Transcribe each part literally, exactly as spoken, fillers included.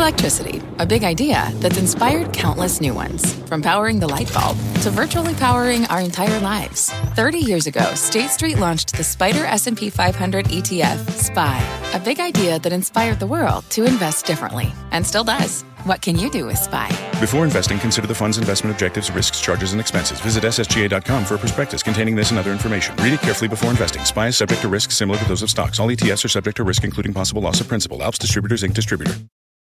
Electricity, a big idea that's inspired countless new ones. From powering the light bulb to virtually powering our entire lives. thirty years ago, State Street launched the Spider S and P five hundred E T F, S P Y, a big idea that inspired the world to invest differently, and still does. What can you do with S P Y? Before investing, consider the fund's investment objectives, risks, charges, and expenses. Visit S S G A dot com for a prospectus containing this and other information. Read it carefully before investing. S P Y is subject to risks similar to those of stocks. All E T Fs are subject to risk, including possible loss of principal. Alps Distributors, Incorporated distributor.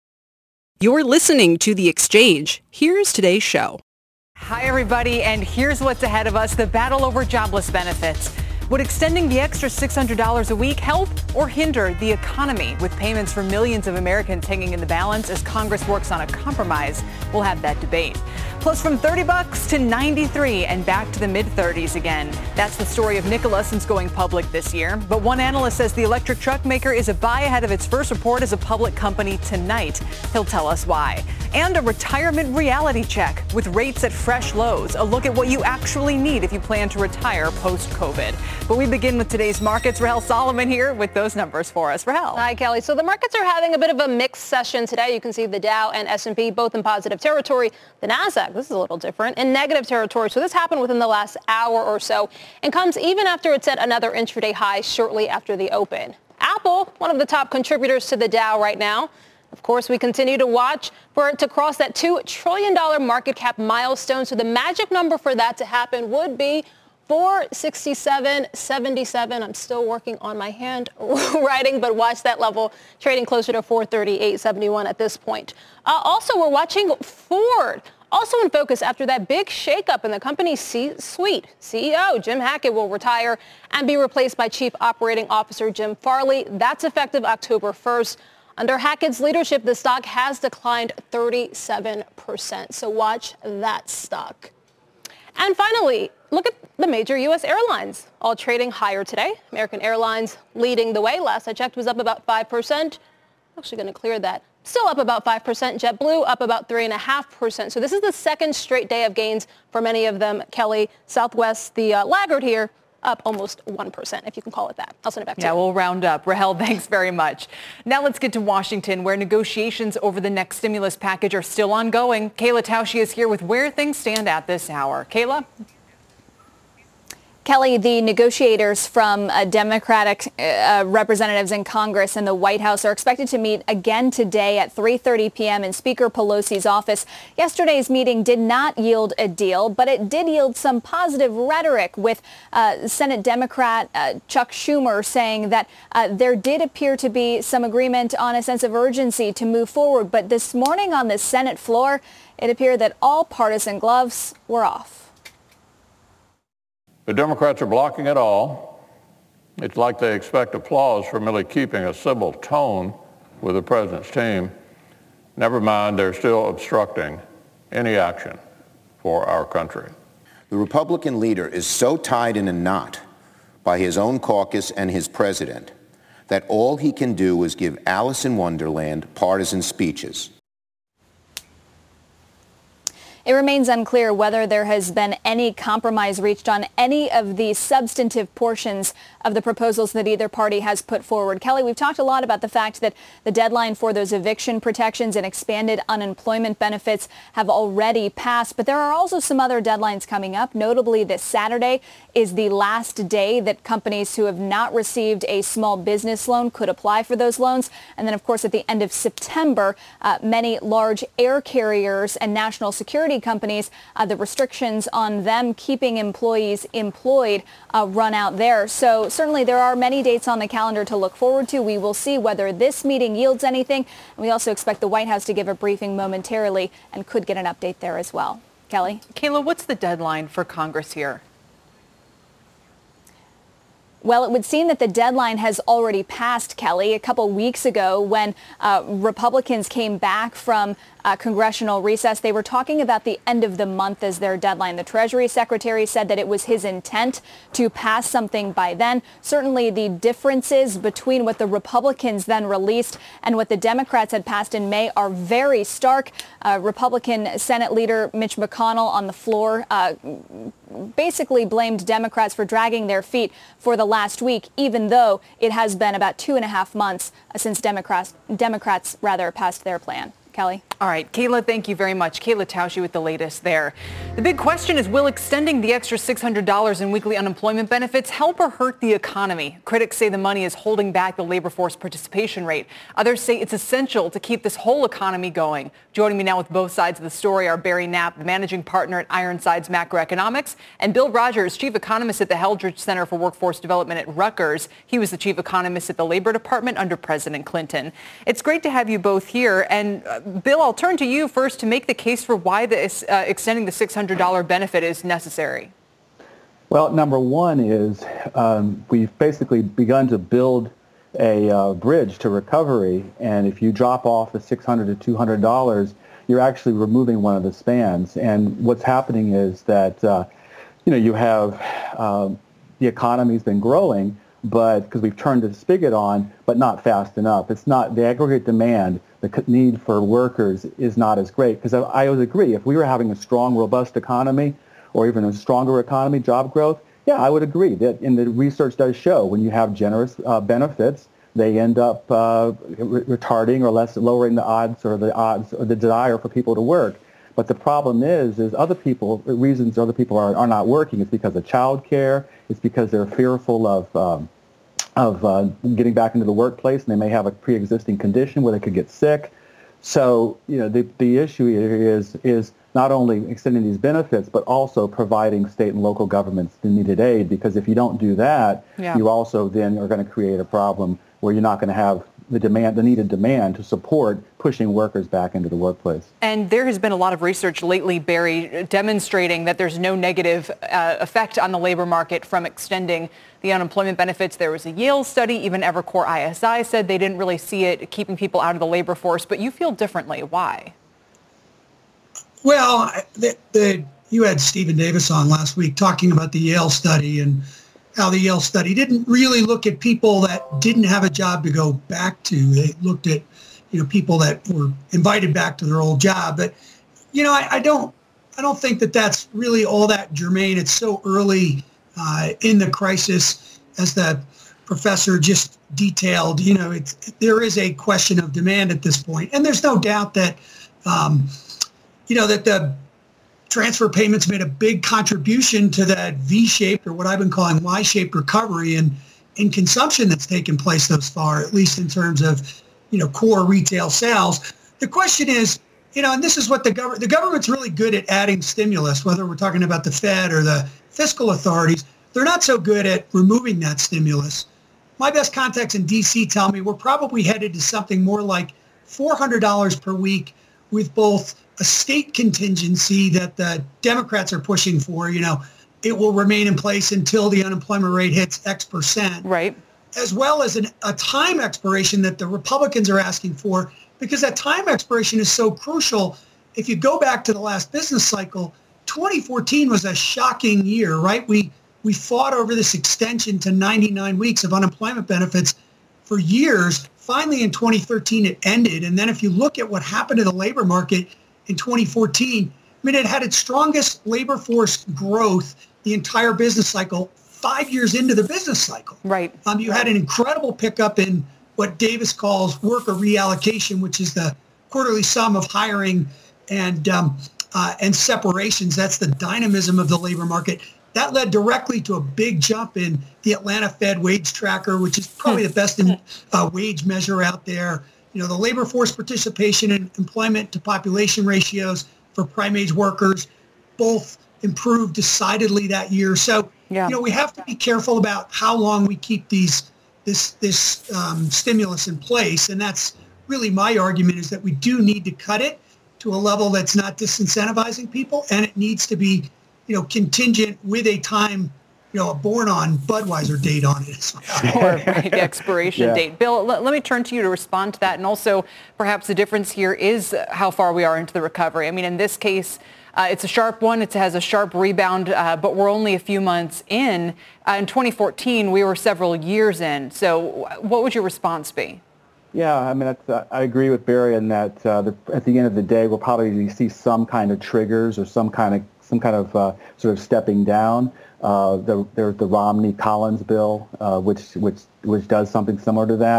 You're listening to The Exchange. Here's today's show. Hi, everybody, and here's what's ahead of us, the battle over jobless benefits. Would extending the extra six hundred dollars a week help or hinder the economy? With payments for millions of Americans hanging in the balance as Congress works on a compromise, we'll have that debate. Plus, from thirty bucks to ninety-three and back to the mid-thirties again. That's the story of Nikola since going public this year. But one analyst says the electric truck maker is a buy ahead of its first report as a public company tonight. He'll tell us why. And a retirement reality check with rates at fresh lows. A look at what you actually need if you plan to retire post-COVID. But we begin with today's markets. Rahel Solomon here with those numbers for us. Rahel. Hi, Kelly. So the markets are having a bit of a mixed session today. You can see the Dow and S and P both in positive territory. The Nasdaq, this is a little different, in negative territory. So this happened within the last hour or so and comes even after it set another intraday high shortly after the open. Apple, one of the top contributors to the Dow right now. Of course, we continue to watch for it to cross that two trillion dollars market cap milestone. So the magic number for that to happen would be four sixty-seven seventy-seven. I'm still working on my handwriting, but watch that level trading closer to four thirty-eight seventy-one at this point. Uh, also, we're watching Ford. Also in focus after that big shakeup in the company's C-suite. C E O Jim Hackett will retire and be replaced by Chief Operating Officer Jim Farley. That's effective October first. Under Hackett's leadership, the stock has declined thirty-seven percent. So watch that stock. And finally, look at the major U S airlines, all trading higher today. American Airlines leading the way. Last I checked was up about five percent. I'm actually going to clear that. Still up about five percent. JetBlue up about three point five percent. So this is the second straight day of gains for many of them. Kelly, Southwest, the uh, laggard here, up almost one percent, if you can call it that. I'll send it back to yeah, you. Yeah, we'll round up. Rahel, thanks very much. Now let's get to Washington, where negotiations over the next stimulus package are still ongoing. Kayla Tausche is here with where things stand at this hour. Kayla? Kelly, the negotiators from uh, Democratic uh, representatives in Congress and the White House are expected to meet again today at three thirty p.m. in Speaker Pelosi's office. Yesterday's meeting did not yield a deal, but it did yield some positive rhetoric with uh, Senate Democrat uh, Chuck Schumer saying that uh, there did appear to be some agreement on a sense of urgency to move forward. But this morning on the Senate floor, it appeared that all partisan gloves were off. The Democrats are blocking it all. It's like they expect applause for merely keeping a civil tone with the president's team. Never mind, they're still obstructing any action for our country. The Republican leader is so tied in a knot by his own caucus and his president that all he can do is give Alice in Wonderland partisan speeches. It remains unclear whether there has been any compromise reached on any of the substantive portions of the proposals that either party has put forward. Kelly, we've talked a lot about the fact that the deadline for those eviction protections and expanded unemployment benefits have already passed, but there are also some other deadlines coming up. Notably, this Saturday is the last day that companies who have not received a small business loan could apply for those loans. And then, of course, at the end of September, uh, many large air carriers and national security companies, uh, the restrictions on them keeping employees employed uh, run out there. So certainly there are many dates on the calendar to look forward to. We will see whether this meeting yields anything. And we also expect the White House to give a briefing momentarily and could get an update there as well. Kelly? Kayla, what's the deadline for Congress here? Well, it would seem that the deadline has already passed, Kelly. A couple weeks ago when uh, Republicans came back from uh, congressional recess, they were talking about the end of the month as their deadline. The Treasury Secretary said that it was his intent to pass something by then. Certainly the differences between what the Republicans then released and what the Democrats had passed in May are very stark. Uh, Republican Senate Leader Mitch McConnell on the floor uh, basically blamed Democrats for dragging their feet for the last week, even though it has been about two and a half months since Democrats, Democrats rather passed their plan. Kelly. All right, Kayla, thank you very much. Kayla Tausche with the latest there. The big question is, will extending the extra six hundred dollars in weekly unemployment benefits help or hurt the economy? Critics say the money is holding back the labor force participation rate. Others say it's essential to keep this whole economy going. Joining me now with both sides of the story are Barry Knapp, the managing partner at Ironsides Macroeconomics, and Bill Rogers, chief economist at the Heldrich Center for Workforce Development at Rutgers. He was the chief economist at the Labor Department under President Clinton. It's great to have you both here. And uh, Bill, I'll turn to you first to make the case for why this, uh, extending the six hundred dollars benefit is necessary. Well, number one is um, we've basically begun to build a uh, bridge to recovery, and if you drop off the six hundred dollars to two hundred dollars, you're actually removing one of the spans. And what's happening is that, uh, you know, you have um, the economy's been growing, but because we've turned the spigot on, but not fast enough. It's not the aggregate demand. The need for workers is not as great. Because I, I would agree, if we were having a strong, robust economy, or even a stronger economy, job growth, yeah, I would agree that, and the research does show when you have generous uh, benefits, they end up uh, re- retarding or less lowering the odds or the odds or the desire for people to work. But the problem is, is other people, the reasons other people are, are not working is because of child care. It's because they're fearful of um, of uh, getting back into the workplace, and they may have a pre-existing condition where they could get sick. So, you know, the the issue here is is not only extending these benefits, but also providing state and local governments the needed aid, because if you don't do that, yeah. you also then are going to create a problem where you're not going to have the demand, the needed demand to support pushing workers back into the workplace. And there has been a lot of research lately, Barry, demonstrating that there's no negative uh, effect on the labor market from extending the unemployment benefits. There was a Yale study, even Evercore I S I said they didn't really see it keeping people out of the labor force, but you feel differently. Why? Well, the, the, you had Stephen Davis on last week talking about the Yale study and how the Yale study didn't really look at people that didn't have a job to go back to. They looked at, you know, people that were invited back to their old job. But, you know, I, I don't, I don't think that that's really all that germane. It's so early uh, in the crisis, as the professor just detailed. You know, it's, there is a question of demand at this point, and there's no doubt that, um, you know, that the transfer payments made a big contribution to that V-shaped, or what I've been calling Y-shaped recovery in, in consumption that's taken place thus far, at least in terms of, you know, core retail sales. The question is, you know, and this is what the government, the government's really good at adding stimulus, whether we're talking about the Fed or the fiscal authorities. They're not so good at removing that stimulus. My best contacts in D C tell me we're probably headed to something more like four hundred dollars per week, with both a state contingency that the Democrats are pushing for, you know, it will remain in place until the unemployment rate hits X percent. Right. As well as an, a time expiration that the Republicans are asking for, because that time expiration is so crucial. If you go back to the last business cycle, twenty fourteen was a shocking year, right? We we fought over this extension to ninety-nine weeks of unemployment benefits for years. Finally, in twenty thirteen, it ended. And then if you look at what happened to the labor market in twenty fourteen, I mean, it had its strongest labor force growth the entire business cycle, five years into the business cycle. Right. Um, you had an incredible pickup in what Davis calls worker reallocation, which is the quarterly sum of hiring and um, uh, and separations. That's the dynamism of the labor market. That led directly to a big jump in the Atlanta Fed wage tracker, which is probably the best in, uh, wage measure out there. You know, the labor force participation and employment to population ratios for prime age workers both improved decidedly that year. So, yeah. you know, we have to be careful about how long we keep these this this um, stimulus in place. And that's really my argument, is that we do need to cut it to a level that's not disincentivizing people, and it needs to be, you know, contingent with a time, you know, a born on Budweiser date on it as well. Or right, the expiration yeah. date. Bill, let, let me turn to you to respond to that. And also, perhaps the difference here is how far we are into the recovery. I mean, in this case, uh, it's a sharp one. It has a sharp rebound, uh, but we're only a few months in. Uh, in twenty fourteen, we were several years in. So what would your response be? Yeah, I mean, that's, uh, I agree with Barry in that uh, the, at the end of the day, we'll probably see some kind of triggers or some kind of some kind of uh, sort of stepping down. Uh, the, there's the Romney-Collins bill, uh, which which which does something similar to that.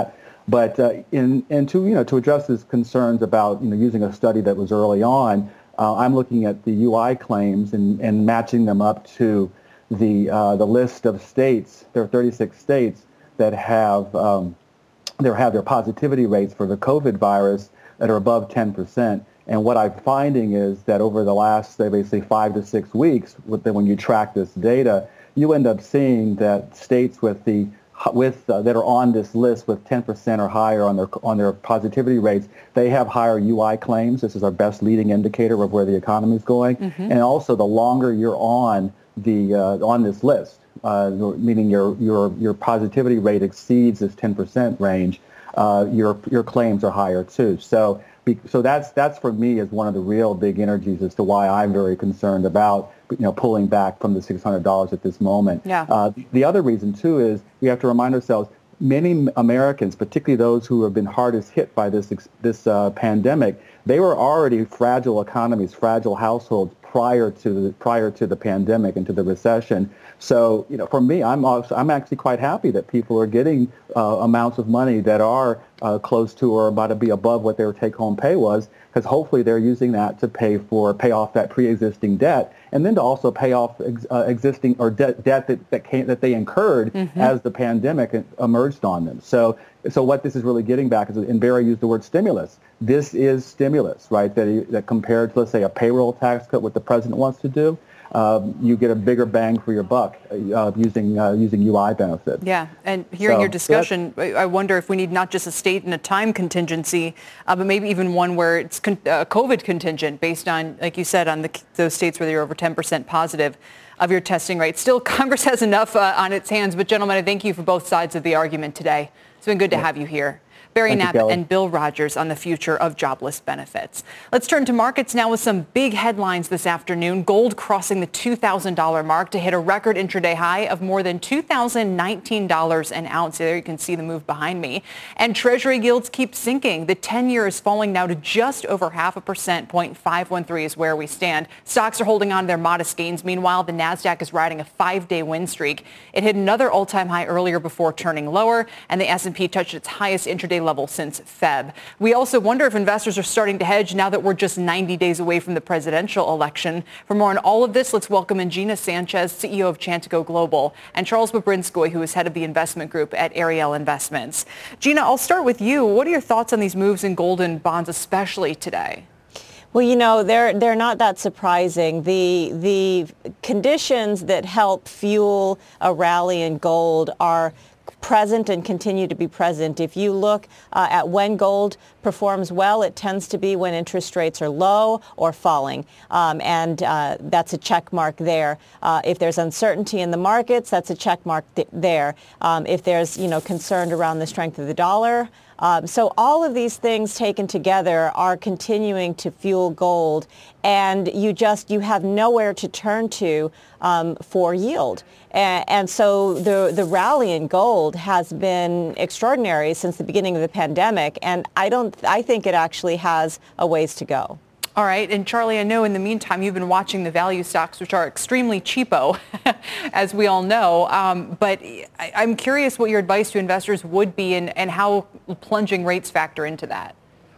But uh, in and to you know to address his concerns about you know using a study that was early on, uh, I'm looking at the U I claims and, and matching them up to the uh, the list of states. There are thirty-six states that have um, they have their positivity rates for the COVID virus that are above ten percent. And what I'm finding is that over the last, say, basically five to six weeks, with the, when you track this data, you end up seeing that states with the with uh, that are on this list with ten percent or higher on their on their positivity rates, they have higher U I claims. This is our best leading indicator of where the economy is going. Mm-hmm. And also, the longer you're on the uh, on this list, uh, meaning your your your positivity rate exceeds this ten percent range, uh, your your claims are higher too. So so that's that's for me is one of the real big energies as to why I'm very concerned about you know pulling back from the six hundred dollars at this moment. Yeah. Uh, the other reason too is we have to remind ourselves many Americans, particularly those who have been hardest hit by this this uh, pandemic, they were already fragile economies, fragile households prior to the, prior to the pandemic and to the recession. So, you know, for me, I'm also, I'm actually quite happy that people are getting uh, amounts of money that are uh, close to or about to be above what their take-home pay was, because hopefully they're using that to pay for pay off that pre-existing debt, and then to also pay off ex- uh, existing or debt debt that that, came, that they incurred mm-hmm. as the pandemic emerged on them. So, so what this is really getting back is, and Barry used the word stimulus. This is stimulus, right? That that compared to, let's say, a payroll tax cut, what the president wants to do. Um, you get a bigger bang for your buck uh, using uh, using U I benefits. Yeah, and hearing so, your discussion, I wonder if we need not just a state and a time contingency, uh, but maybe even one where it's con- uh, COVID contingent based on, like you said, on the, those states where you're over ten percent positive of your testing rate. Still, Congress has enough uh, on its hands, but gentlemen, I thank you for both sides of the argument today. It's been good to yeah. have you here. Barry Knapp and Bill Rogers on the future of jobless benefits. Let's turn to markets now with some big headlines this afternoon. Gold crossing the two thousand dollars mark to hit a record intraday high of more than two thousand nineteen dollars an ounce. There you can see the move behind me. And Treasury yields keep sinking. The ten-year is falling now to just over half a percent. zero point five one three is where we stand. Stocks are holding on to their modest gains. Meanwhile, the Nasdaq is riding a five-day win streak. It hit another all-time high earlier before turning lower, and the S and P touched its highest intraday level since February. We also wonder if investors are starting to hedge now that we're just ninety days away from the presidential election. For more on all of this, let's welcome in Gina Sanchez, C E O of Chantico Global, and Charles Babrinskoy, who is head of the investment group at Ariel Investments. Gina, I'll start with you. What are your thoughts on these moves in gold and bonds, especially today? Well, you know, they're they're not that surprising. The the conditions that help fuel a rally in gold are present and continue to be present. If you look uh, at when gold performs well, it tends to be when interest rates are low or falling. Um, and uh, that's a check mark there. Uh, if there's uncertainty in the markets, that's a check mark th- there. Um, if there's, you know, concern around the strength of the dollar. Um, so all of these things taken together are continuing to fuel gold, and you just you have nowhere to turn to um, for yield. And, and so the the rally in gold has been extraordinary since the beginning of the pandemic, and I don't I think it actually has a ways to go. All right. And Charlie, I know in the meantime you've been watching the value stocks, which are extremely cheapo, as we all know. Um, but I, I'm curious what your advice to investors would be and, and how plunging rates factor into that.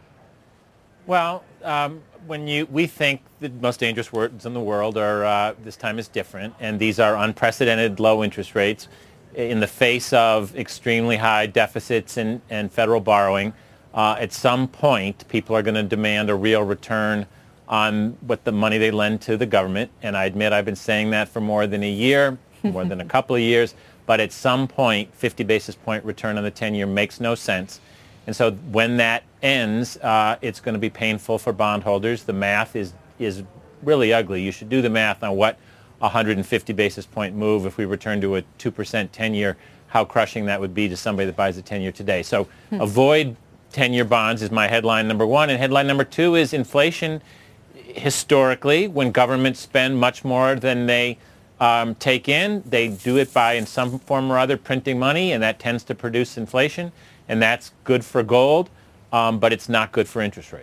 Well, um, when you we think the most dangerous words in the world are uh, this time is different, and these are unprecedented low interest rates in the face of extremely high deficits and, and federal borrowing. Uh, at some point, people are going to demand a real return on what the money they lend to the government. And I admit I've been saying that for more than a year, more than a couple of years. But at some point, fifty basis point return on the ten-year makes no sense. And so when that ends, uh, it's going to be painful for bondholders. The math is is really ugly. You should do the math on what a one hundred fifty basis point move, if we return to a two percent ten-year, how crushing that would be to somebody that buys a ten-year today. So hmm. avoid ten-year bonds is my headline number one. And headline number two is inflation. Historically, when governments spend much more than they um, take in, they do it by, in some form or other, printing money, and that tends to produce inflation. And that's good for gold, um, but it's not good for interest rates.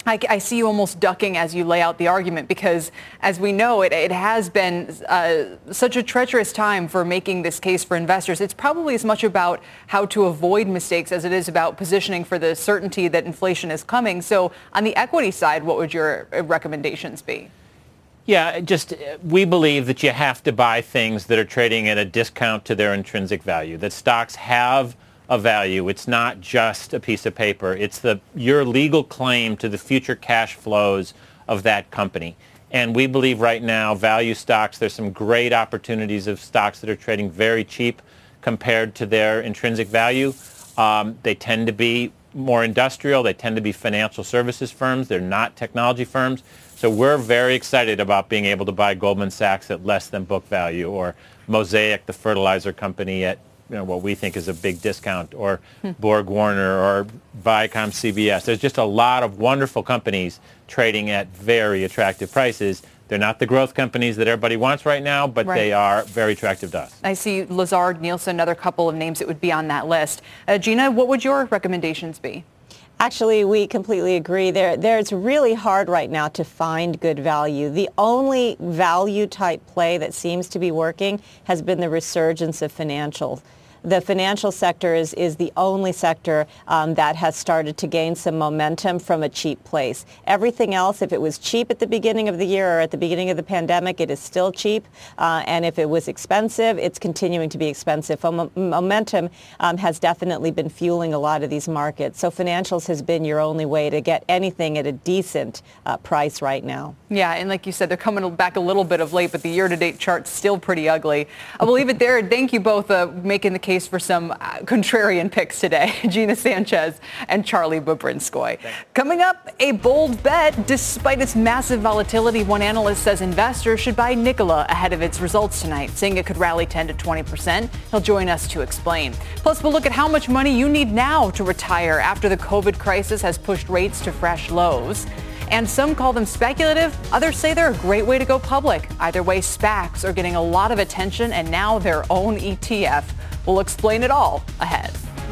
I, I see you almost ducking as you lay out the argument because, as we know, it, it has been uh, such a treacherous time for making this case for investors. It's probably as much about how to avoid mistakes as it is about positioning for the certainty that inflation is coming. So on the equity side, what would your recommendations be? Yeah, just we believe that you have to buy things that are trading at a discount to their intrinsic value, that stocks have a value. It's not just a piece of paper. It's the your legal claim to the future cash flows of that company. And we believe right now value stocks, there's some great opportunities of stocks that are trading very cheap compared to their intrinsic value. Um, they tend to be more industrial. They tend to be financial services firms. They're not technology firms. So we're very excited about being able to buy Goldman Sachs at less than book value, or Mosaic, the fertilizer company, at you know, what we think is a big discount, or hmm. Borg Warner, or Viacom C B S. There's just a lot of wonderful companies trading at very attractive prices. They're not the growth companies that everybody wants right now, but right. they are very attractive to us. I see Lazard, Nielsen, another couple of names that would be on that list. Uh, Gina, what would your recommendations be? Actually, we completely agree. There, there, it's really hard right now to find good value. The only value type play that seems to be working has been the resurgence of financials. The financial sector is, is the only sector um, that has started to gain some momentum from a cheap place. Everything else, if it was cheap at the beginning of the year or at the beginning of the pandemic, it is still cheap. Uh, and if it was expensive, it's continuing to be expensive. Mom- momentum um, has definitely been fueling a lot of these markets. So financials has been your only way to get anything at a decent uh, price right now. Yeah, and like you said, they're coming back a little bit of late, but the year-to-date chart's still pretty ugly. I will leave it there. Thank you both uh, making the case for some uh, contrarian picks today, Gina Sanchez and Charlie Babrinskoy. Coming up, a bold bet. Despite its massive volatility, one analyst says investors should buy Nikola ahead of its results tonight, saying it could rally ten to twenty percent. He'll join us to explain. Plus, we'll look at how much money you need now to retire after the COVID crisis has pushed rates to fresh lows. And some call them speculative. Others say they're a great way to go public. Either way, SPACs are getting a lot of attention and now their own E T F. We'll explain it all ahead.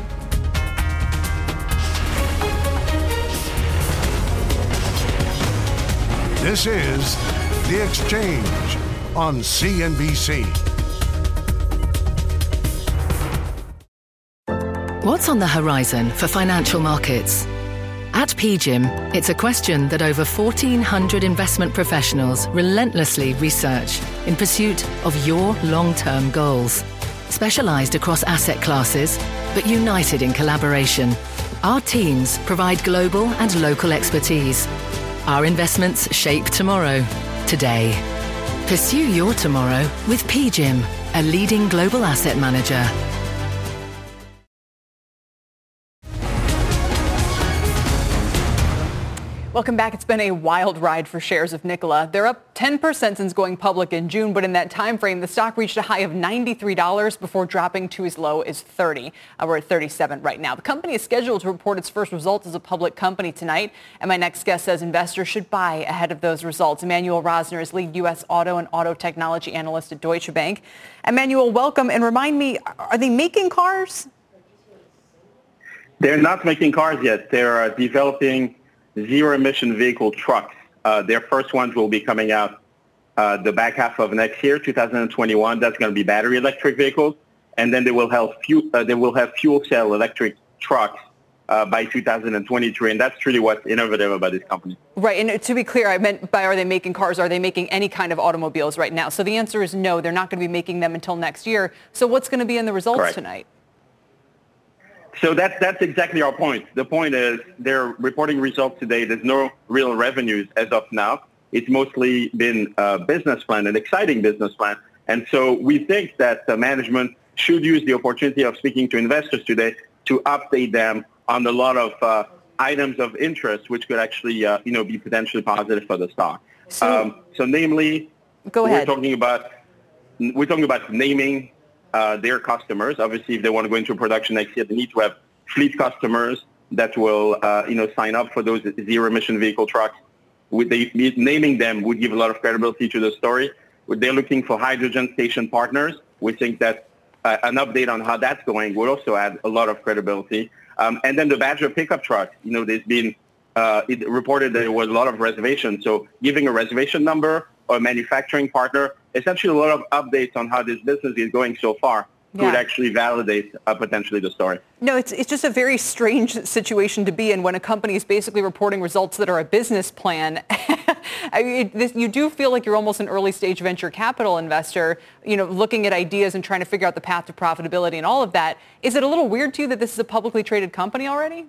This is The Exchange on C N B C. What's on the horizon for financial markets? At P G I M, it's a question that over fourteen hundred investment professionals relentlessly research in pursuit of your long-term goals. Specialized across asset classes, but united in collaboration, our teams provide global and local expertise. Our investments shape tomorrow, today. Pursue your tomorrow with P G I M, a leading global asset manager. Welcome back. It's been a wild ride for shares of Nikola. They're up ten percent since going public in June, but in that time frame, the stock reached a high of ninety-three dollars before dropping to as low as thirty dollars. Uh, we're at thirty-seven right now. The company is scheduled to report its first results as a public company tonight, and my next guest says investors should buy ahead of those results. Emmanuel Rosner is lead U S auto and auto technology analyst at Deutsche Bank. Emmanuel, welcome, and remind me, are they making cars? They're not making cars yet. They're uh, developing zero-emission vehicle trucks. Uh, their first ones will be coming out uh, the back half of next year, two thousand twenty-one. That's going to be battery electric vehicles, and then they will have fuel. Uh, they will have fuel cell electric trucks uh, by two thousand twenty-three, and that's really what's innovative about this company. Right, and to be clear, I meant by are they making cars? Are they making any kind of automobiles right now? So the answer is no. They're not going to be making them until next year. So what's going to be in the results Correct. tonight? So that's, that's exactly our point. The point is they're reporting results today. There's no real revenues as of now. It's mostly been a business plan, an exciting business plan. And so we think that the management should use the opportunity of speaking to investors today to update them on a lot of uh, items of interest, which could actually uh, you know, be potentially positive for the stock. So, um, so namely, go ahead. we're talking about we're talking about naming Uh, their customers. Obviously, if they want to go into production next year, they need to have fleet customers that will, uh, you know, sign up for those zero-emission vehicle trucks. Would they, naming them would give a lot of credibility to the story. They're looking for hydrogen station partners. We think that uh, an update on how that's going would also add a lot of credibility. Um, and then the Badger pickup truck. You know, there's been uh, it reported that there was a lot of reservations. So giving a reservation number or a manufacturing partner, essentially a lot of updates on how this business is going so far Yeah. could actually validate uh, potentially the story. No, it's it's just a very strange situation to be in when a company is basically reporting results that are a business plan. I mean, it, this, you do feel like you're almost an early stage venture capital investor, you know, looking at ideas and trying to figure out the path to profitability and all of that. Is it a little weird to you that this is a publicly traded company already?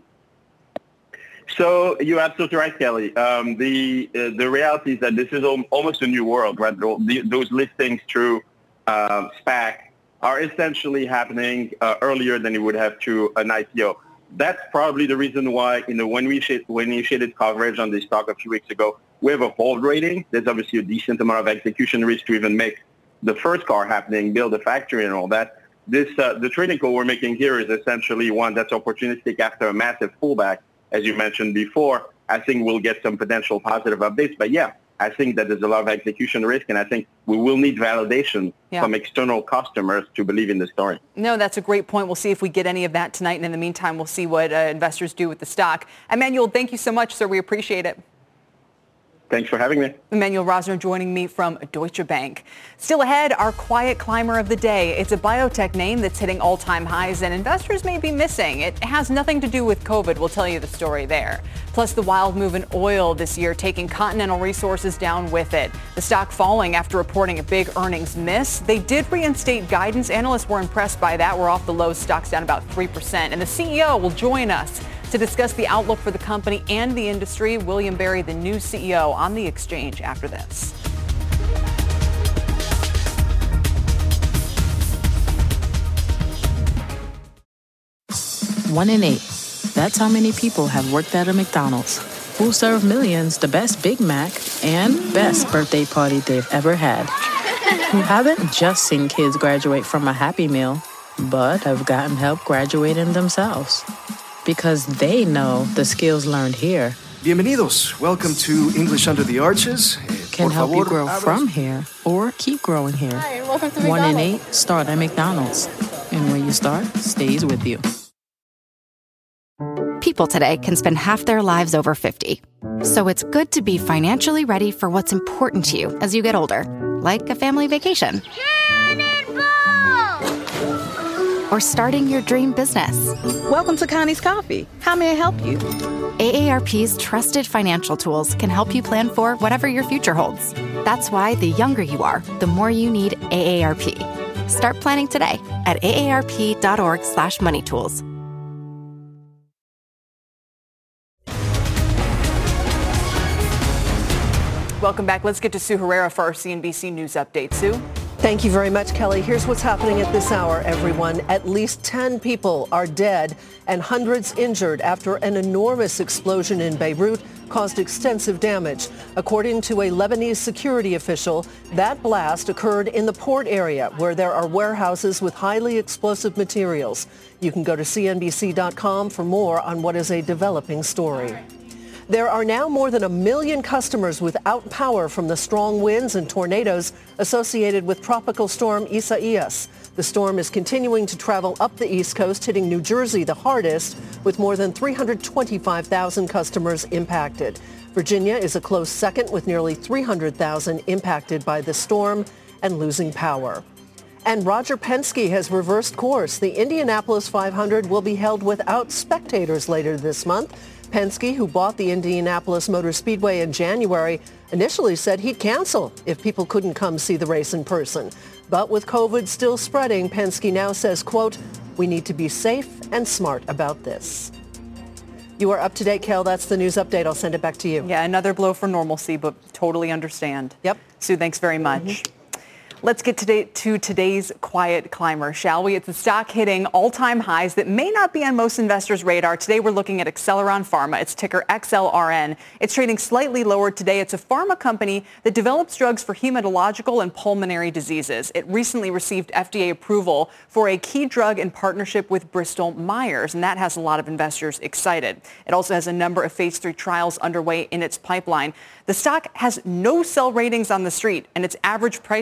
So you're absolutely right, Kelly. Um, the uh, the reality is that this is al- almost a new world, right? The, those listings through uh, SPAC are essentially happening uh, earlier than it would have through an I P O. That's probably the reason why, you know, when we initiated, when we initiated coverage on this stock a few weeks ago, we have a hold rating. There's obviously a decent amount of execution risk to even make the first car happening, build a factory and all that. This uh, the trading call we're making here is essentially one that's opportunistic after a massive pullback, as you mentioned before. I think we'll get some potential positive updates. But yeah, I think that there's a lot of execution risk, and I think we will need validation Yeah. from external customers to believe in the story. No, that's a great point. We'll see if we get any of that tonight. And in the meantime, we'll see what uh, investors do with the stock. Emmanuel, thank you so much, sir. We appreciate it. Thanks for having me. Emmanuel Rosner joining me from Deutsche Bank. Still ahead, our quiet climber of the day. It's a biotech name that's hitting all-time highs and investors may be missing. It has nothing to do with COVID. We'll tell you the story there. Plus the wild move in oil this year, taking Continental Resources down with it. The stock falling after reporting a big earnings miss. They did reinstate guidance. Analysts were impressed by that. We're off the lows. Stock's down about three percent. And the C E O will join us to discuss the outlook for the company and the industry. William Berry, the new C E O, on the exchange after this. One in eight. That's how many people have worked at a McDonald's. Who serve millions the best Big Mac and best birthday party they've ever had. Who haven't just seen kids graduate from a Happy Meal, but have gotten help graduating themselves. Because they know the skills learned here Bienvenidos. Welcome to English Under the Arches. can Por help you favor, grow abra- from here or keep growing here. Hi, and welcome to One in McDonald's. eight start at McDonald's. And when you start, stays with you. People today can spend half their lives over fifty. So it's good to be financially ready for what's important to you as you get older, like a family vacation. Or starting your dream business. Welcome to Connie's Coffee. How may I help you? A A R P's trusted financial tools can help you plan for whatever your future holds. That's why the younger you are, the more you need A A R P. Start planning today at aarp.org slash money tools. Welcome back. Let's get to Sue Herrera for our C N B C News update. Sue? Thank you very much, Kelly. Here's what's happening at this hour, everyone. At least ten people are dead and hundreds injured after an enormous explosion in Beirut caused extensive damage. According to a Lebanese security official, that blast occurred in the port area where there are warehouses with highly explosive materials. You can go to C N B C dot com for more on what is a developing story. There are now more than a million customers without power from the strong winds and tornadoes associated with Tropical Storm Isaias. The storm is continuing to travel up the East Coast, hitting New Jersey the hardest, with more than three hundred twenty-five thousand customers impacted. Virginia is a close second, with nearly three hundred thousand impacted by the storm and losing power. And Roger Penske has reversed course. The Indianapolis five hundred will be held without spectators later this month. Penske, who bought the Indianapolis Motor Speedway in January, initially said he'd cancel if people couldn't come see the race in person. But with COVID still spreading, Penske now says, quote, "We need to be safe and smart about this." You are up to date, Kel. That's the news update. I'll send it back to you. Yeah, another blow for normalcy, but totally understand. Yep. Sue, thanks very much. Mm-hmm. Let's get today to today's quiet climber, shall we? It's the stock hitting all-time highs that may not be on most investors' radar. Today we're looking at Acceleron Pharma. It's ticker X L R N. It's trading slightly lower today. It's a pharma company that develops drugs for hematological and pulmonary diseases. It recently received F D A approval for a key drug in partnership with Bristol Myers, and that has a lot of investors excited. It also has a number of phase three trials underway in its pipeline. The stock has no sell ratings on the street, and its average price target implies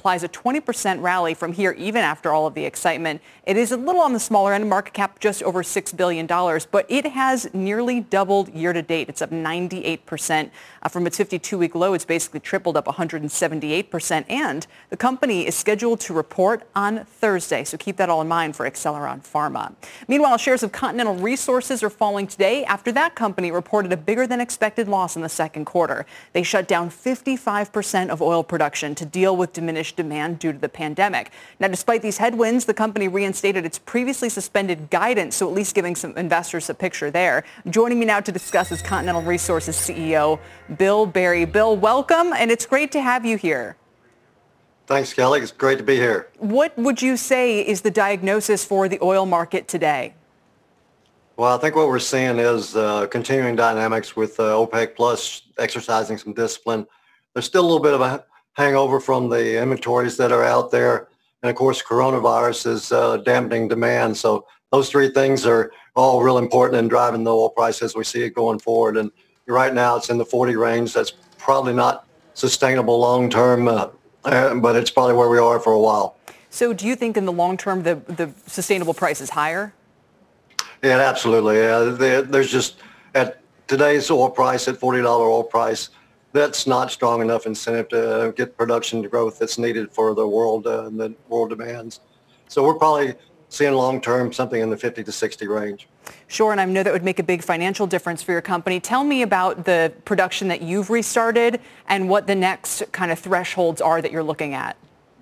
implies a twenty percent rally from here, even after all of the excitement. It is a little on the smaller end, market cap just over six billion dollars, but it has nearly doubled year to date. It's up ninety-eight percent uh, from its fifty-two-week low. It's basically tripled, up one hundred seventy-eight percent. And the company is scheduled to report on Thursday, so keep that all in mind for Acceleron Pharma. Meanwhile, shares of Continental Resources are falling today after that company reported a bigger than expected loss in the second quarter. They shut down fifty-five percent of oil production to deal with diminished demand due to the pandemic. Now, despite these headwinds, the company reinstated its previously suspended guidance, so at least giving some investors a picture there. Joining me now to discuss is Continental Resources C E O Bill Berry. Bill, welcome, and it's great to have you here. Thanks, Kelly. It's great to be here. What would you say is the diagnosis for the oil market today? Well, I think what we're seeing is uh, continuing dynamics with uh, OPEC Plus exercising some discipline. There's still a little bit of a hangover from the inventories that are out there. And of course, coronavirus is uh, dampening demand. So those three things are all real important in driving the oil price as we see it going forward. And right now it's in the forty range. That's probably not sustainable long term, uh, uh, but it's probably where we are for a while. So do you think in the long term the, the sustainable price is higher? Yeah, absolutely. Yeah, there's just at today's oil price, at forty dollars oil price, that's not strong enough incentive to get production growth that's needed for the world uh, and the world demands. So we're probably seeing long-term something in the fifty to sixty range. Sure, and I know that would make a big financial difference for your company. Tell me about the production that you've restarted and what the next kind of thresholds are that you're looking at.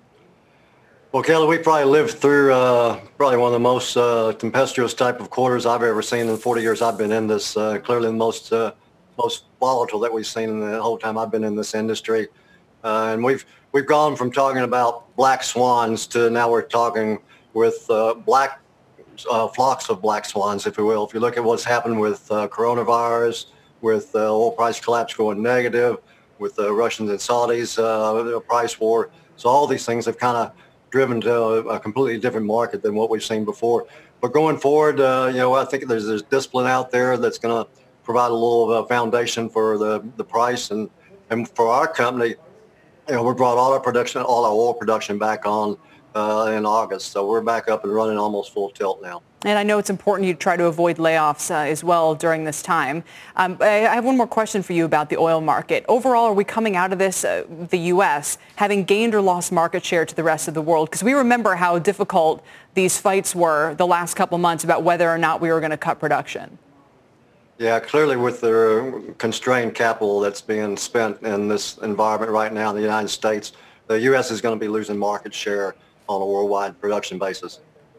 Well, Kelly, we probably lived through uh, probably one of the most uh, tempestuous type of quarters I've ever seen in the forty years I've been in this. Uh, clearly the most uh, most volatile that we've seen in the whole time I've been in this industry. Uh, and we've we've gone from talking about black swans to now we're talking with uh, black uh, flocks of black swans, if you will. If you look at what's happened with uh, coronavirus, with uh, oil price collapse going negative, with the Russians and Saudis, uh, the price war. So all these things have kind of driven to a, a completely different market than what we've seen before. But going forward, uh, you know, I think there's this discipline out there that's going to provide a little uh, foundation for the, the price. And, and for our company, you know, we brought all our production, all our oil production back on uh, in August. So we're back up and running almost full tilt now. And I know it's important you try to avoid layoffs uh, as well during this time. Um, I have one more question for you about the oil market. Overall, are we coming out of this, uh, the U S, having gained or lost market share to the rest of the world? Because we remember how difficult these fights were the last couple months about whether or not we were going to cut production. Yeah, clearly with the constrained capital that's being spent in this environment right now in the United States, the U S is going to be losing market share on a worldwide production basis.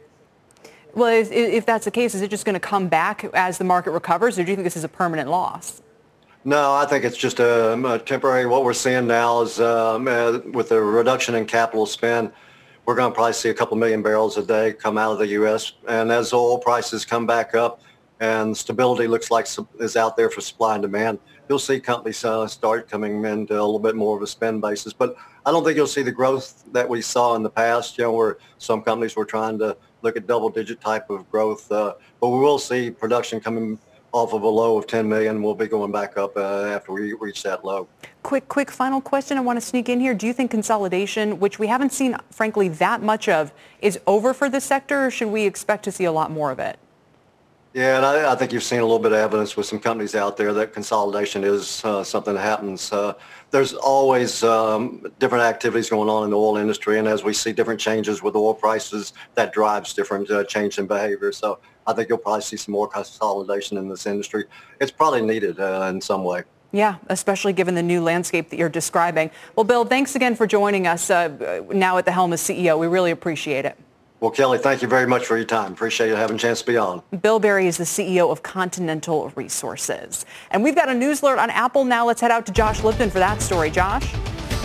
Well, if, if that's the case, is it just going to come back as the market recovers, or do you think this is a permanent loss? No, I think it's just a, a temporary. What we're seeing now is um, uh, with the reduction in capital spend, we're going to probably see a couple million barrels a day come out of the U S. And as oil prices come back up and stability looks like is out there for supply and demand, you'll see companies uh, start coming into a little bit more of a spend basis. But I don't think you'll see the growth that we saw in the past, you know, where some companies were trying to look at double-digit type of growth. Uh, but we will see production coming off of a low of ten million. We'll be going back up uh, after we reach that low. Quick, quick final question I want to sneak in here. Do you think consolidation, which we haven't seen, frankly, that much of, is over for the sector, or should we expect to see a lot more of it? Yeah, and I, I think you've seen a little bit of evidence with some companies out there that consolidation is uh, something that happens. Uh, there's always um, different activities going on in the oil industry, and as we see different changes with oil prices, that drives different uh, change in behavior. So I think you'll probably see some more consolidation in this industry. It's probably needed uh, in some way. Yeah, especially given the new landscape that you're describing. Well, Bill, thanks again for joining us uh, now at the helm as C E O. We really appreciate it. Well, Kelly, thank you very much for your time. Appreciate you having a chance to be on. Bill Berry is the C E O of Continental Resources. And we've got a news alert on Apple now. Let's head out to Josh Lipton for that story. Josh?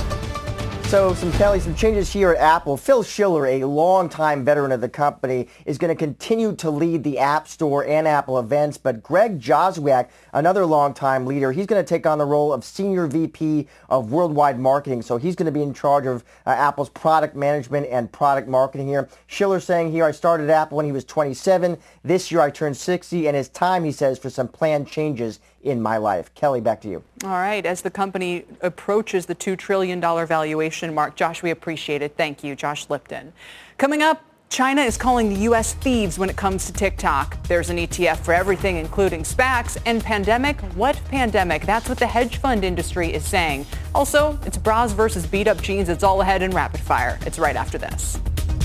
So some, Kelly, some changes here at Apple. Phil Schiller, a longtime veteran of the company, is going to continue to lead the App Store and Apple events. But Greg Joswiak, another longtime leader, he's going to take on the role of Senior V P of Worldwide Marketing. So he's going to be in charge of uh, Apple's product management and product marketing here. Schiller saying here, I started at Apple when he was twenty-seven. This year I turned sixty, and it's time, he says, for some planned changes in my life. Kelly, back to you. All right. As the company approaches the two trillion dollars valuation mark, Josh, we appreciate it. Thank you, Josh Lipton. Coming up, China is calling the U S thieves when it comes to TikTok. There's an E T F for everything, including SPACs. And pandemic? What pandemic? That's what the hedge fund industry is saying. Also, it's bras versus beat-up jeans. It's all ahead in Rapid Fire. It's right after this.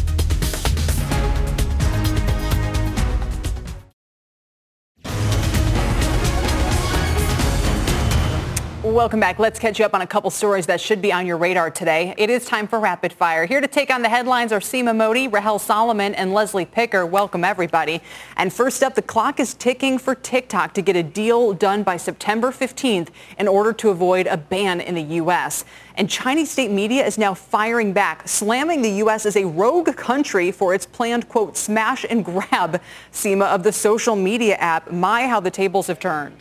Welcome back. Let's catch you up on a couple stories that should be on your radar today. It is time for Rapid Fire. Here to take on the headlines are Seema Modi, Rahel Solomon, and Leslie Picker. Welcome, everybody. And first up, the clock is ticking for TikTok to get a deal done by September fifteenth in order to avoid a ban in the U S. And Chinese state media is now firing back, slamming the U S as a rogue country for its planned, quote, smash and grab, Seema, of the social media app. My, how the tables have turned.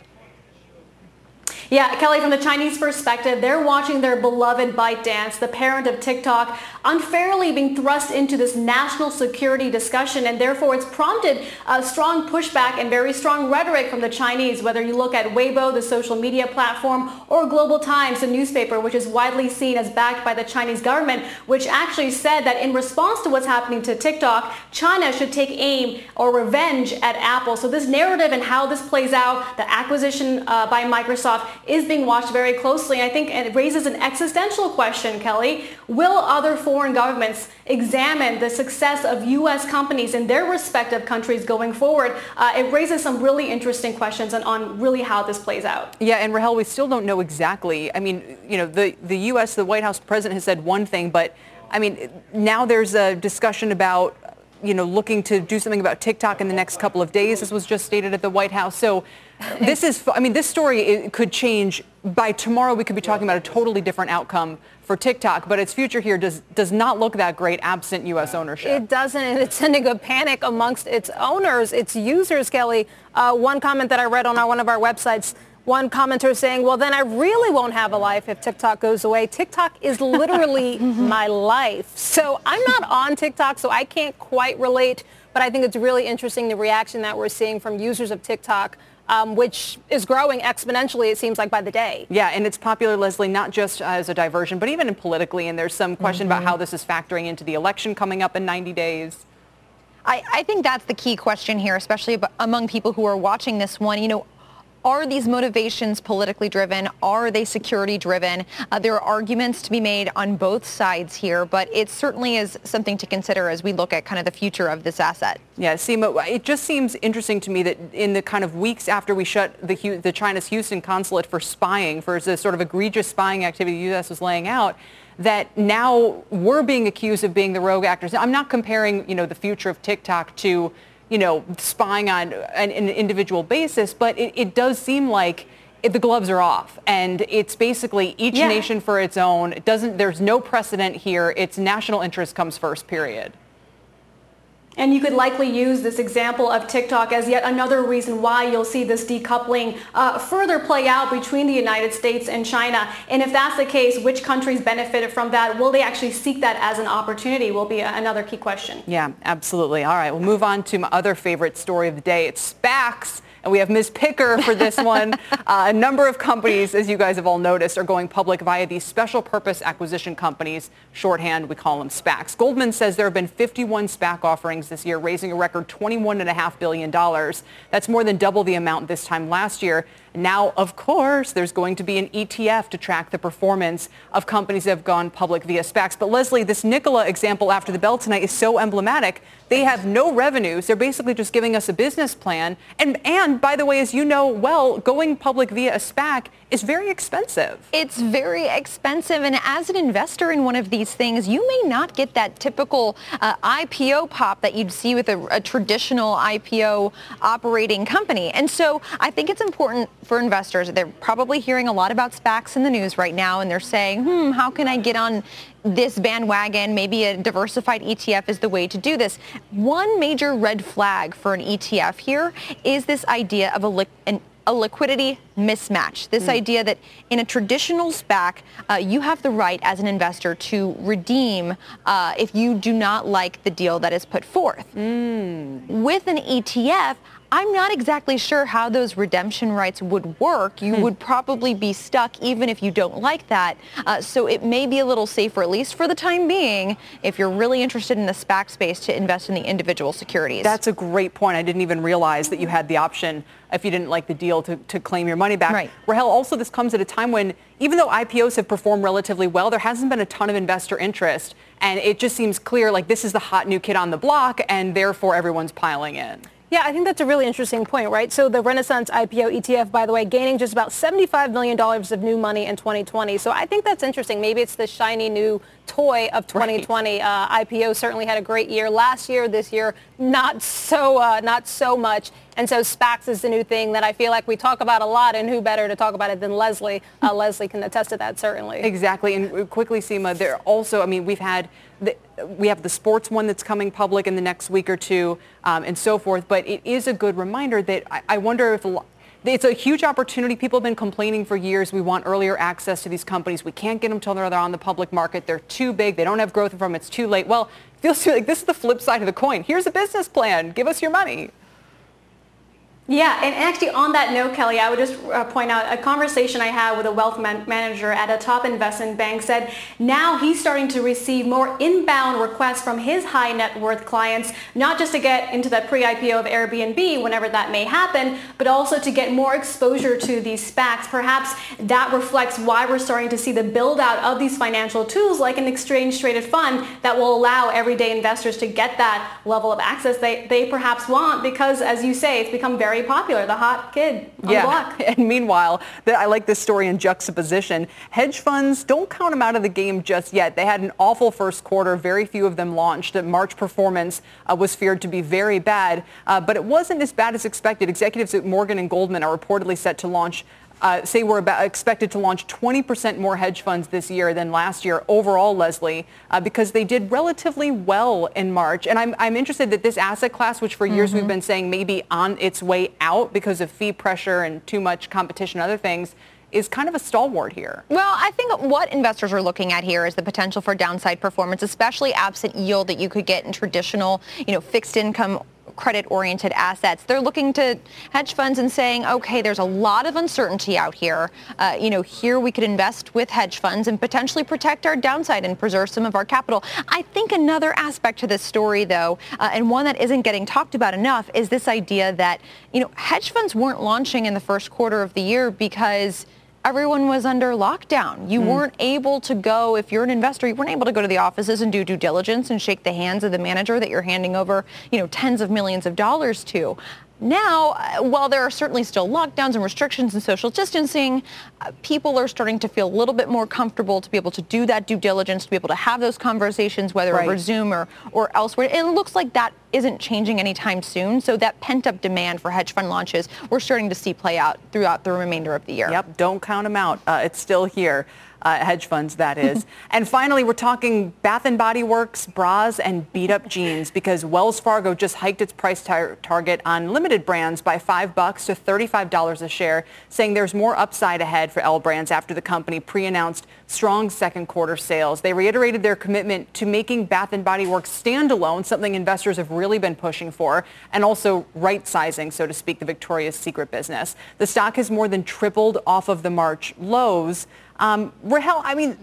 Yeah, Kelly, from the Chinese perspective, they're watching their beloved ByteDance, the parent of TikTok, unfairly being thrust into this national security discussion, and therefore it's prompted a strong pushback and very strong rhetoric from the Chinese, whether you look at Weibo, the social media platform, or Global Times, the newspaper, which is widely seen as backed by the Chinese government, which actually said that in response to what's happening to TikTok, China should take aim or revenge at Apple. So this narrative and how this plays out, the acquisition uh, by Microsoft, is being watched very closely. I think it raises an existential question, Kelly. Will other foreign governments examine the success of U S companies in their respective countries going forward? Uh, it raises some really interesting questions on, on really how this plays out. Yeah, and Rahel, we still don't know exactly. I mean, you know, the, the U S, the White House president has said one thing, but I mean, now there's a discussion about, you know, looking to do something about TikTok in the next couple of days. This was just stated at the White House. So this is, I mean, this story it could change. By tomorrow, we could be talking about a totally different outcome for TikTok, but its future here does does not look that great absent U S ownership. It doesn't, and it's sending a panic amongst its owners, its users, Kelly. Uh, one comment that I read on our, one of our websites, one commenter saying, well, then I really won't have a life if TikTok goes away. TikTok is literally my life. So I'm not on TikTok, so I can't quite relate, but I think it's really interesting the reaction that we're seeing from users of TikTok, Um, which is growing exponentially, it seems like, by the day. Yeah, and it's popular, Leslie, not just as a diversion, but even in politically. And there's some question mm-hmm. about how this is factoring into the election coming up in ninety days. I, I think that's the key question here, especially among people who are watching this one. You know, are these motivations politically driven? Are they security driven? Uh, there are arguments to be made on both sides here, but it certainly is something to consider as we look at kind of the future of this asset. Yeah, Seema, it just seems interesting to me that in the kind of weeks after we shut the, the China's Houston consulate for spying, for the sort of egregious spying activity the U S was laying out, that now we're being accused of being the rogue actors. I'm not comparing, you know, the future of TikTok to, you know, spying on an, an individual basis, but it, it does seem like it, the gloves are off, and it's basically each yeah. nation for its own. It doesn't. There's no precedent here. It's national interest comes first, period. And you could likely use this example of TikTok as yet another reason why you'll see this decoupling uh, further play out between the United States and China. And if that's the case, which countries benefited from that? Will they actually seek that as an opportunity will be a, another key question. Yeah, absolutely. All right, we'll move on to my other favorite story of the day. It's SPACs. And we have Miz Picker for this one. uh, a number of companies, as you guys have all noticed, are going public via these special purpose acquisition companies. Shorthand, we call them SPACs. Goldman says there have been fifty-one SPAC offerings this year, raising a record twenty-one point five billion dollars. That's more than double the amount this time last year. Now, of course, there's going to be an E T F to track the performance of companies that have gone public via SPACs. But Leslie, this Nikola example after the bell tonight is so emblematic. They have no revenues. They're basically just giving us a business plan. And, and by the way, as you know well, going public via a SPAC is very expensive. It's very expensive. And as an investor in one of these things, you may not get that typical uh, I P O pop that you'd see with a, a traditional I P O operating company. And so I think it's important for investors. They're probably hearing a lot about SPACs in the news right now, and they're saying, hmm, how can I get on this bandwagon? Maybe a diversified E T F is the way to do this. One major red flag for an E T F here is this idea of a, li- an, a liquidity mismatch. This mm. idea that in a traditional SPAC, uh, you have the right as an investor to redeem uh, if you do not like the deal that is put forth. Mm. With an E T F, I'm not exactly sure how those redemption rights would work. You hmm. would probably be stuck even if you don't like that. Uh, so it may be a little safer, at least for the time being, if you're really interested in the SPAC space, to invest in the individual securities. That's a great point. I didn't even realize that you had the option, if you didn't like the deal, to, to claim your money back. Right. Rahel, also this comes at a time when, even though I P Os have performed relatively well, there hasn't been a ton of investor interest. And it just seems clear like this is the hot new kid on the block, and therefore everyone's piling in. Yeah, I think that's a really interesting point, right? So the Renaissance I P O E T F, by the way, gaining just about seventy-five million dollars of new money in twenty twenty. So I think that's interesting. Maybe it's the shiny new toy of twenty twenty. Right. Uh, I P O certainly had a great year last year. This year, not so uh, not so much. And so SPACs is the new thing that I feel like we talk about a lot, and who better to talk about it than Leslie? Uh, Leslie can attest to that, certainly. Exactly. And quickly, Seema, there also, I mean, we've had, the, we have the sports one that's coming public in the next week or two um, and so forth. But it is a good reminder that I, I wonder if a lot, it's a huge opportunity. People have been complaining for years. We want earlier access to these companies. We can't get them until they're on the public market. They're too big. They don't have growth from them. It's too late. Well, it feels like this is the flip side of the coin. Here's a business plan. Give us your money. Yeah, and actually on that note, Kelly, I would just uh, point out a conversation I had with a wealth man- manager at a top investment bank said now he's starting to receive more inbound requests from his high net worth clients, not just to get into the pre-I P O of Airbnb whenever that may happen, but also to get more exposure to these SPACs. Perhaps that reflects why we're starting to see the build out of these financial tools like an exchange traded fund that will allow everyday investors to get that level of access they, they perhaps want, because as you say, it's become very popular, the hot kid on yeah. the block. And meanwhile, the, I like this story in juxtaposition. Hedge funds, don't count them out of the game just yet. They had an awful first quarter. Very few of them launched. The March performance uh, was feared to be very bad, uh, but it wasn't as bad as expected. Executives at Morgan and Goldman are reportedly set to launch Uh, say we're about expected to launch twenty percent more hedge funds this year than last year overall, Leslie, uh, because they did relatively well in March. And I'm, I'm interested that this asset class, which for years mm-hmm. we've been saying may be on its way out because of fee pressure and too much competition and other things, is kind of a stalwart here. Well, I think what investors are looking at here is the potential for downside performance, especially absent yield that you could get in traditional, you know, fixed income credit-oriented assets. They're looking to hedge funds and saying, okay, there's a lot of uncertainty out here. Uh, you know, here we could invest with hedge funds and potentially protect our downside and preserve some of our capital. I think another aspect to this story, though, uh, and one that isn't getting talked about enough, is this idea that, you know, hedge funds weren't launching in the first quarter of the year because everyone was under lockdown. You mm. weren't able to go, if you're an investor, you weren't able to go to the offices and do due diligence and shake the hands of the manager that you're handing over, you know, tens of millions of dollars to. Now, uh, while there are certainly still lockdowns and restrictions and social distancing, uh, people are starting to feel a little bit more comfortable to be able to do that due diligence, to be able to have those conversations, whether right. over Zoom or, or elsewhere. It looks like that isn't changing anytime soon. So that pent-up demand for hedge fund launches, we're starting to see play out throughout the remainder of the year. Yep, don't count them out. Uh, it's still here. Uh, hedge funds, that is. And finally, we're talking Bath and Body Works, bras, and beat-up jeans, because Wells Fargo just hiked its price tar- target on limited brands by five bucks to thirty-five dollars a share, saying there's more upside ahead for L Brands after the company pre-announced strong second quarter sales. They reiterated their commitment to making Bath and Body Works standalone, something investors have really been pushing for, and also right-sizing, so to speak, the Victoria's Secret business. The stock has more than tripled off of the March lows. Um, Rahel, I mean,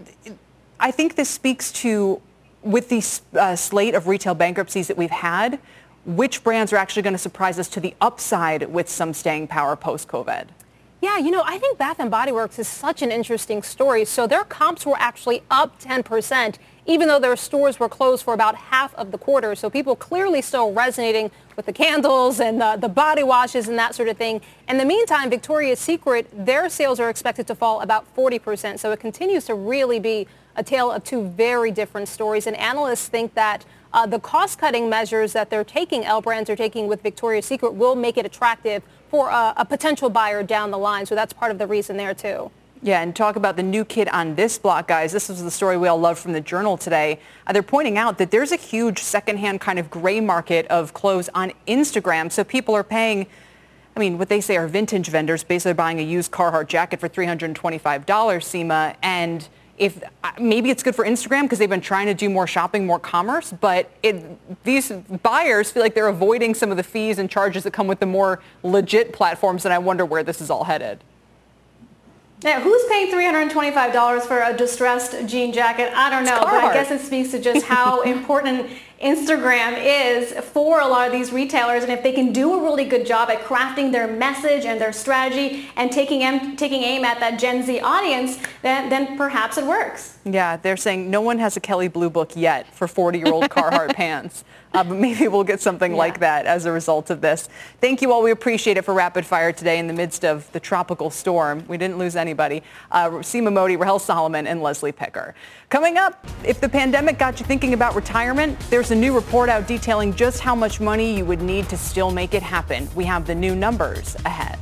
I think this speaks to, with the uh, slate of retail bankruptcies that we've had, which brands are actually going to surprise us to the upside with some staying power post-COVID. Yeah, you know, I think Bath and Body Works is such an interesting story. So their comps were actually up ten percent, even though their stores were closed for about half of the quarter. So people clearly still resonating with the candles and the, the body washes and that sort of thing. In the meantime, Victoria's Secret, their sales are expected to fall about forty percent. So it continues to really be a tale of two very different stories. And analysts think that uh, the cost-cutting measures that they're taking, L Brands are taking with Victoria's Secret, will make it attractive for a, a potential buyer down the line. So that's part of the reason there, too. Yeah, and talk about the new kid on this block, guys. This was the story we all loved from the Journal today. Uh, they're pointing out that there's a huge secondhand kind of gray market of clothes on Instagram. So people are paying I mean, what they say are vintage vendors basically buying a used Carhartt jacket for three hundred twenty-five dollars, Seema, and if maybe it's good for Instagram because they've been trying to do more shopping, more commerce, but it, these buyers feel like they're avoiding some of the fees and charges that come with the more legit platforms, and I wonder where this is all headed. Yeah, who's paying three hundred twenty-five dollars for a distressed jean jacket? I don't know, but I guess it speaks to just how important Instagram is for a lot of these retailers, and if they can do a really good job at crafting their message and their strategy and taking aim, taking aim at that Gen Z audience, then, then perhaps it works. Yeah, they're saying no one has a Kelly Blue Book yet for forty-year-old Carhartt pants. Uh, but maybe we'll get something yeah. like that as a result of this. Thank you all. We appreciate it for Rapid Fire today in the midst of the tropical storm. We didn't lose anybody. Uh, Seema Modi, Rahel Solomon, and Leslie Picker. Coming up, if the pandemic got you thinking about retirement, there's a new report out detailing just how much money you would need to still make it happen. We have the new numbers ahead.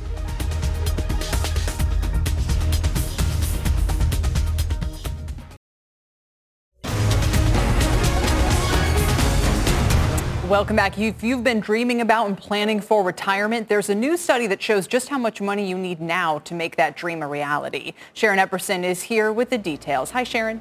Welcome back. If you've been dreaming about and planning for retirement, there's a new study that shows just how much money you need now to make that dream a reality. Sharon Epperson is here with the details. Hi, Sharon.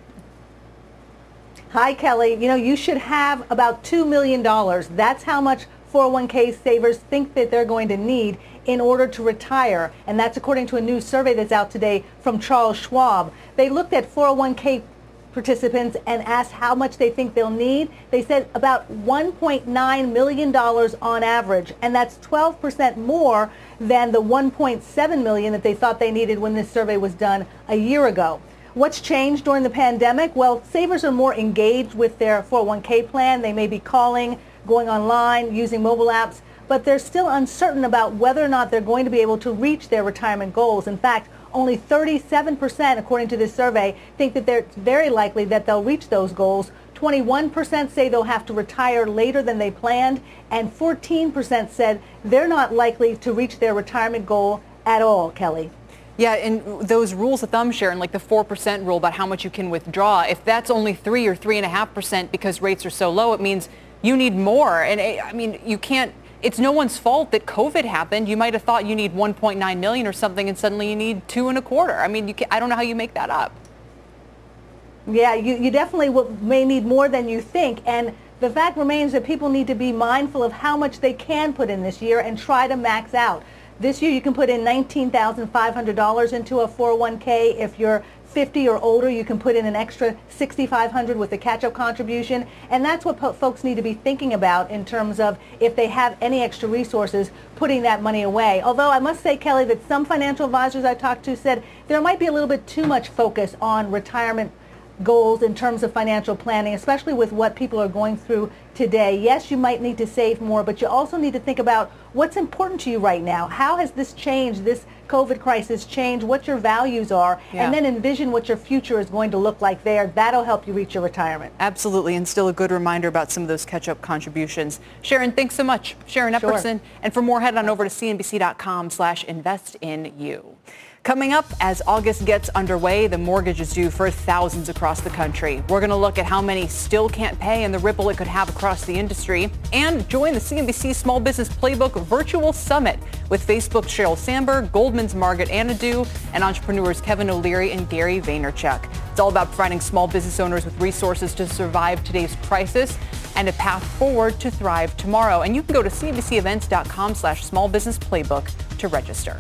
Hi, Kelly. You know, you should have about two million dollars. That's how much four oh one k savers think that they're going to need in order to retire. And that's according to a new survey that's out today from Charles Schwab. They looked at four oh one k participants and asked how much they think they'll need. They said about one point nine million dollars on average, and that's twelve percent more than the one point seven million dollars that they thought they needed when this survey was done a year ago. What's changed during the pandemic? Well, savers are more engaged with their four oh one k plan. They may be calling, going online, using mobile apps, but they're still uncertain about whether or not they're going to be able to reach their retirement goals. In fact, only thirty-seven percent, according to this survey, think that it's very likely that they'll reach those goals. twenty-one percent say they'll have to retire later than they planned, and fourteen percent said they're not likely to reach their retirement goal at all, Kelly. Yeah, and those rules of thumb, Sharon, like the four percent rule about how much you can withdraw, if that's only three or three point five percent because rates are so low, it means you need more. And I mean, you can't, it's no one's fault that COVID happened. You might have thought you need one point nine million or something, and suddenly you need two and a quarter. I mean, you can, I don't know how you make that up. Yeah, you, you definitely will, may need more than you think. And the fact remains that people need to be mindful of how much they can put in this year and try to max out. This year you can put in nineteen thousand five hundred dollars into a four oh one k. If you're fifty or older, you can put in an extra six thousand five hundred dollars with a catch-up contribution. And that's what po- folks need to be thinking about in terms of if they have any extra resources, putting that money away. Although I must say, Kelly, that some financial advisors I talked to said there might be a little bit too much focus on retirement goals in terms of financial planning, especially with what people are going through today. Yes, you might need to save more, but you also need to think about what's important to you right now. How has this changed, this COVID crisis changed, what your values are, yeah. and then envision what your future is going to look like there. That'll help you reach your retirement. Absolutely, and still a good reminder about some of those catch-up contributions. Sharon, thanks so much. Sharon Epperson. Sure. And for more, head on over to C N B C dot com slash invest in you. Coming up, as August gets underway, the mortgage is due for thousands across the country. We're going to look at how many still can't pay and the ripple it could have across the industry. And join the C N B C Small Business Playbook Virtual Summit with Facebook's Sheryl Sandberg, Goldman's Margaret Anadou, and entrepreneurs Kevin O'Leary and Gary Vaynerchuk. It's all about providing small business owners with resources to survive today's crisis and a path forward to thrive tomorrow. And you can go to C N B C events dot com slash small business playbook to register.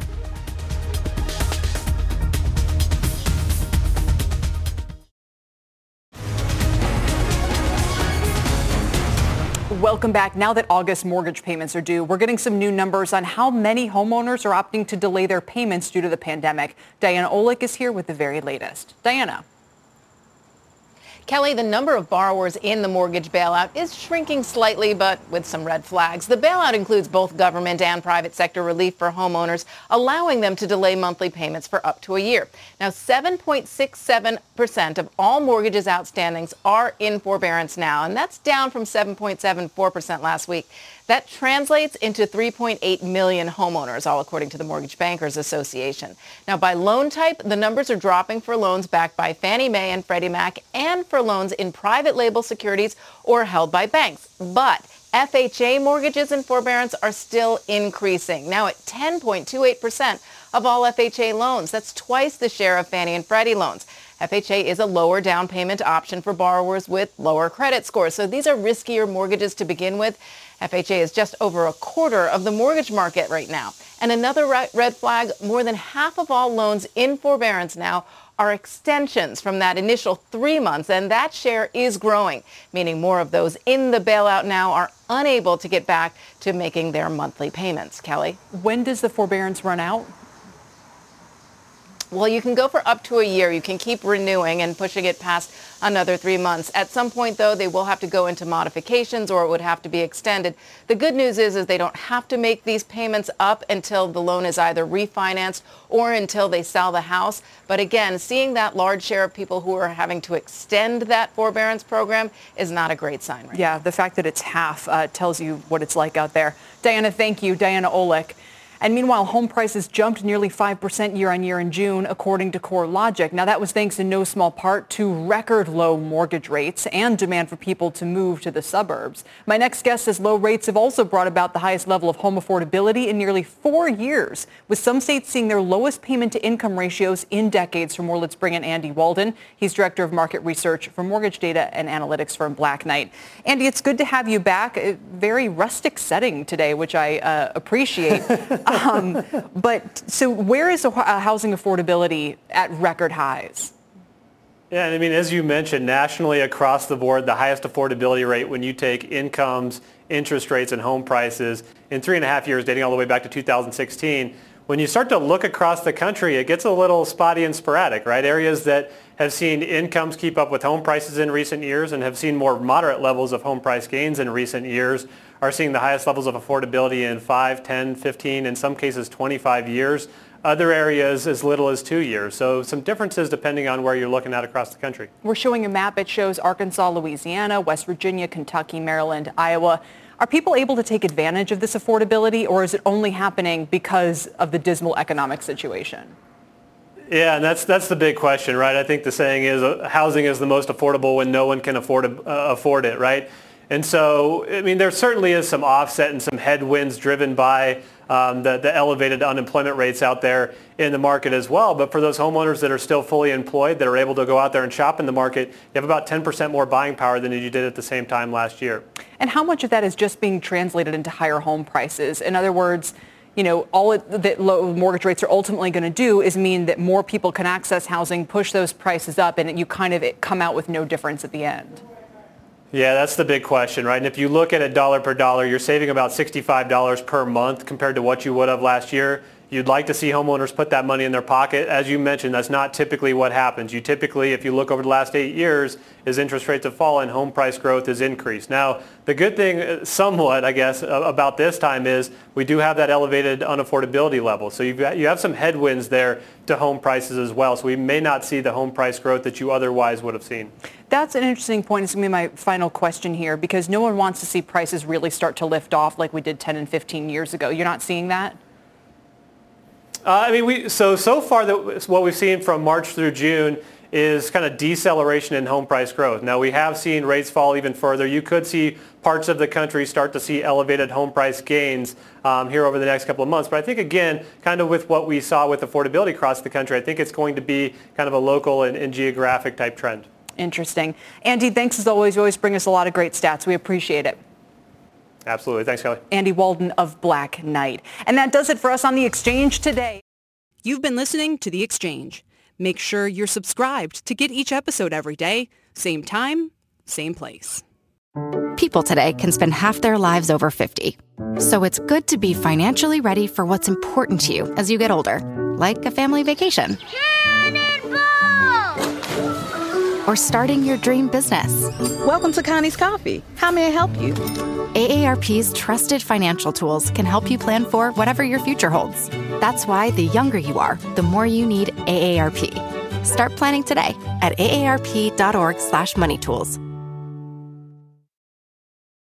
Welcome back. Now that August mortgage payments are due, we're getting some new numbers on how many homeowners are opting to delay their payments due to the pandemic. Diana Olick is here with the very latest. Diana. Kelly, the number of borrowers in the mortgage bailout is shrinking slightly, but with some red flags. The bailout includes both government and private sector relief for homeowners, allowing them to delay monthly payments for up to a year. Now, seven point six seven percent of all mortgages outstandings are in forbearance now, and that's down from seven point seven four percent last week. That translates into three point eight million homeowners, all according to the Mortgage Bankers Association. Now, by loan type, the numbers are dropping for loans backed by Fannie Mae and Freddie Mac and for loans in private label securities or held by banks. But F H A mortgages in forbearance are still increasing, now at ten point two eight percent of all F H A loans. That's twice the share of Fannie and Freddie loans. F H A is a lower down payment option for borrowers with lower credit scores. So these are riskier mortgages to begin with. F H A is just over a quarter of the mortgage market right now. And another red flag, more than half of all loans in forbearance now are extensions from that initial three months, and that share is growing, meaning more of those in the bailout now are unable to get back to making their monthly payments. Kelly? When does the forbearance run out? Well, you can go for up to a year. You can keep renewing and pushing it past another three months. At some point, though, they will have to go into modifications or it would have to be extended. The good news is, is they don't have to make these payments up until the loan is either refinanced or until they sell the house. But again, seeing that large share of people who are having to extend that forbearance program is not a great sign right Yeah, now. The fact that it's half uh, tells you what it's like out there. Diana, thank you. Diana Olick. And meanwhile, home prices jumped nearly five percent year on year in June, according to CoreLogic. Now, that was thanks in no small part to record low mortgage rates and demand for people to move to the suburbs. My next guest says low rates have also brought about the highest level of home affordability in nearly four years, with some states seeing their lowest payment to income ratios in decades. For more, let's bring in Andy Walden. He's director of market research for mortgage data and analytics firm Black Knight. Andy, it's good to have you back. A very rustic setting today, which I uh, appreciate. Um, but so where is uh, housing affordability at record highs? Yeah, and I mean, as you mentioned, nationally across the board, the highest affordability rate when you take incomes, interest rates, and home prices in three and a half years, dating all the way back to two thousand sixteen. When you start to look across the country, it gets a little spotty and sporadic, right? Areas that have seen incomes keep up with home prices in recent years and have seen more moderate levels of home price gains in recent years are seeing the highest levels of affordability in five, ten, fifteen, in some cases twenty-five years. Other areas as little as two years. So some differences depending on where you're looking at across the country. We're showing a map. It shows Arkansas, Louisiana, West Virginia, Kentucky, Maryland, Iowa. Are people able to take advantage of this affordability, or is it only happening because of the dismal economic situation? Yeah, and that's that's the big question, right? I think the saying is uh, housing is the most affordable when no one can afford uh, afford it, right? And so, I mean, there certainly is some offset and some headwinds driven by um, the, the elevated unemployment rates out there in the market as well. But for those homeowners that are still fully employed, that are able to go out there and shop in the market, you have about ten percent more buying power than you did at the same time last year. And how much of that is just being translated into higher home prices? In other words, you know, all it, that low mortgage rates are ultimately going to do is mean that more people can access housing, push those prices up, and you kind of come out with no difference at the end. Yeah, that's the big question, right? And if you look at it dollar per dollar, you're saving about sixty-five dollars per month compared to what you would have last year. You'd like to see homeowners put that money in their pocket. As you mentioned, that's not typically what happens. You typically, if you look over the last eight years, as interest rates have fallen, home price growth has increased. Now, the good thing somewhat, I guess, about this time is we do have that elevated unaffordability level. So you've got, you have some headwinds there to home prices as well. So we may not see the home price growth that you otherwise would have seen. That's an interesting point. It's going to be my final question here, because no one wants to see prices really start to lift off like we did ten and fifteen years ago. You're not seeing that? Uh, I mean, we so so far that what we've seen from March through June is kind of deceleration in home price growth. Now, we have seen rates fall even further. You could see parts of the country start to see elevated home price gains um, here over the next couple of months. But I think, again, kind of with what we saw with affordability across the country, I think it's going to be kind of a local and, and geographic type trend. Interesting. Andy, thanks as always. You always bring us a lot of great stats. We appreciate it. Absolutely. Thanks, Kelly. Andy Walden of Black Knight. And that does it for us on The Exchange today. You've been listening to The Exchange. Make sure you're subscribed to get each episode every day. Same time, same place. People today can spend half their lives over fifty. So it's good to be financially ready for what's important to you as you get older, like a family vacation. Or starting your dream business. Welcome to Connie's Coffee. How may I help you? A A R P's trusted financial tools can help you plan for whatever your future holds. That's why the younger you are, the more you need A A R P. Start planning today at A A R P dot org slash money tools.